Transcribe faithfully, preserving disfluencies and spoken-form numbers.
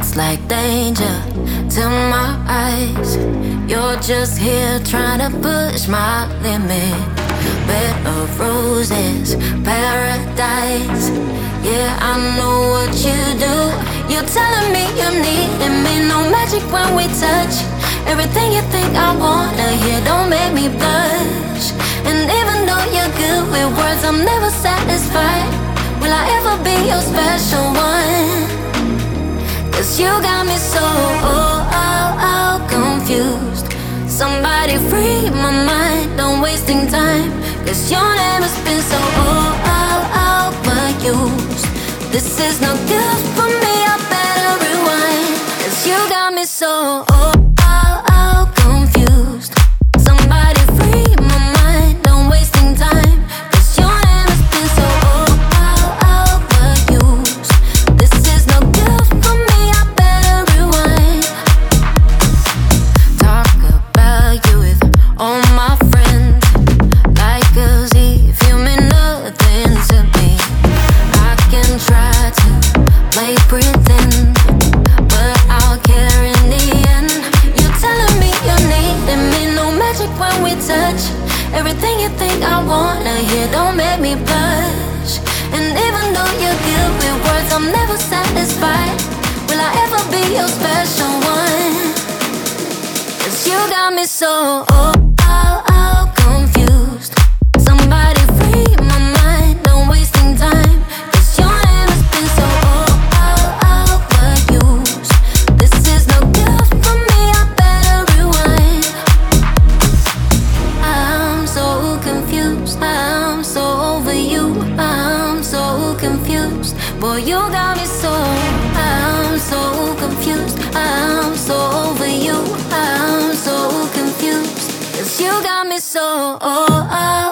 looks like danger to my eyes. You're just here trying to push my limit. Bed of roses, paradise. Yeah, I know what you do. You're telling me you're needing me. No magic when we touch. Everything you think I wanna hear don't make me blush. And even though you're good with words, I'm never satisfied. Will I ever be your special one? Cause you got me so oh, oh, oh, confused. Somebody free my mind, don't wasting time. Cause your name has been so oh, oh, overused. This is no good for me, I better rewind. Cause you got me so oh, oh, oh, confused. Somebody free my mind, don't wasting time. Cause your name has been so oh, oh, overused. This is no good for me, I better rewind. Talk about you with all my friends, like as if you mean nothing to me. I can try to play pretend, but I'll care in the end. You're telling me you're needing me. No magic when we touch. Everything you think I wanna hear don't make me blush. And even though you're good with words, I'm never satisfied. Will I ever be your special one? Cause you got me so oh, oh, oh, confused. Somebody free my mind, don't wasting time. Cause your name has been so oh, oh, overused. This is no good for me, I better rewind. I'm so confused, I'm so over you. I'm so confused, boy you got me so. I'm so confused, I'm so over you. I'm so confused, cause you got me so oh, oh.